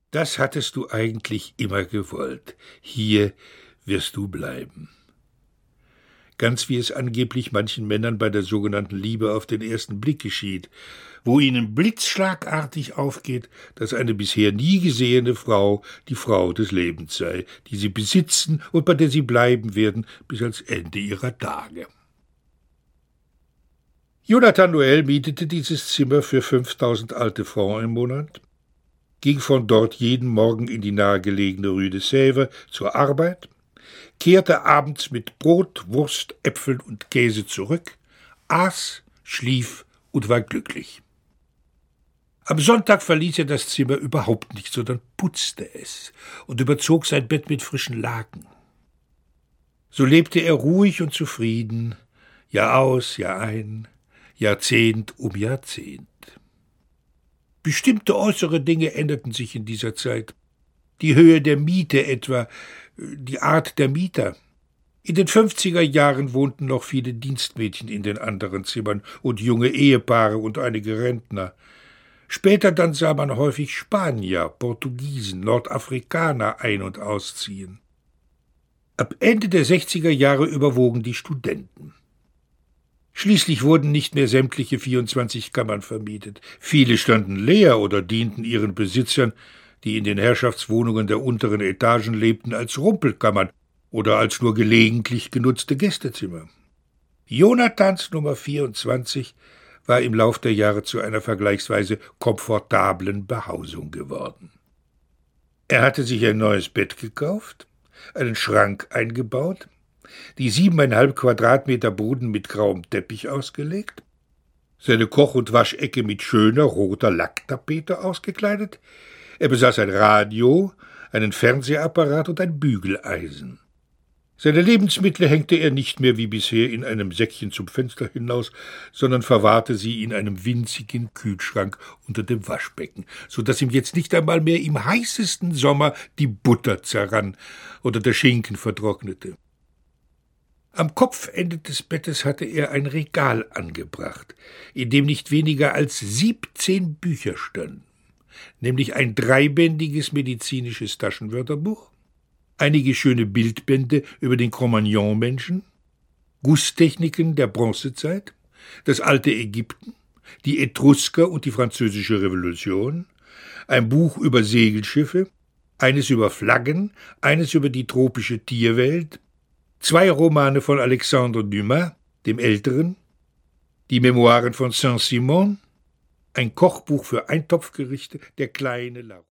Das hattest du eigentlich immer gewollt. Hier wirst du bleiben. Ganz wie es angeblich manchen Männern bei der sogenannten Liebe auf den ersten Blick geschieht, wo ihnen blitzschlagartig aufgeht, dass eine bisher nie gesehene Frau die Frau des Lebens sei, die sie besitzen und bei der sie bleiben werden bis ans Ende ihrer Tage. Jonathan Noel mietete dieses Zimmer für 5.000 alte Francs im Monat, ging von dort jeden Morgen in die nahegelegene Rue de Sèvres zur Arbeit, kehrte abends mit Brot, Wurst, Äpfeln und Käse zurück, aß, schlief und war glücklich. Am Sonntag verließ er das Zimmer überhaupt nicht, sondern putzte es und überzog sein Bett mit frischen Laken. So lebte er ruhig und zufrieden, Jahr aus, Jahr ein, Jahrzehnt um Jahrzehnt. Bestimmte äußere Dinge änderten sich in dieser Zeit. Die Höhe der Miete etwa, die Art der Mieter. In den 50er Jahren wohnten noch viele Dienstmädchen in den anderen Zimmern und junge Ehepaare und einige Rentner. Später dann sah man häufig Spanier, Portugiesen, Nordafrikaner ein- und ausziehen. Ab Ende der 60er Jahre überwogen die Studenten. Schließlich wurden nicht mehr sämtliche 24 Kammern vermietet. Viele standen leer oder dienten ihren Besitzern, die in den Herrschaftswohnungen der unteren Etagen lebten, als Rumpelkammern oder als nur gelegentlich genutzte Gästezimmer. Jonathans Nummer 24 war im Lauf der Jahre zu einer vergleichsweise komfortablen Behausung geworden. Er hatte sich ein neues Bett gekauft, einen Schrank eingebaut, die 7,5 Quadratmeter Boden mit grauem Teppich ausgelegt, seine Koch- und Waschecke mit schöner roter Lacktapete ausgekleidet. Er besaß ein Radio, einen Fernsehapparat und ein Bügeleisen. Seine Lebensmittel hängte er nicht mehr wie bisher in einem Säckchen zum Fenster hinaus, sondern verwahrte sie in einem winzigen Kühlschrank unter dem Waschbecken, so dass ihm jetzt nicht einmal mehr im heißesten Sommer die Butter zerrann oder der Schinken vertrocknete. Am Kopfende des Bettes hatte er ein Regal angebracht, in dem nicht weniger als 17 Bücher standen, nämlich ein 3-bändiges medizinisches Taschenwörterbuch, einige schöne Bildbände über den Cro-Magnon-Menschen, Gusstechniken der Bronzezeit, das alte Ägypten, die Etrusker und die französische Revolution, ein Buch über Segelschiffe, eines über Flaggen, eines über die tropische Tierwelt, 2 Romane von Alexandre Dumas, dem Älteren, die Memoiren von Saint-Simon, ein Kochbuch für Eintopfgerichte, der kleine Laurent.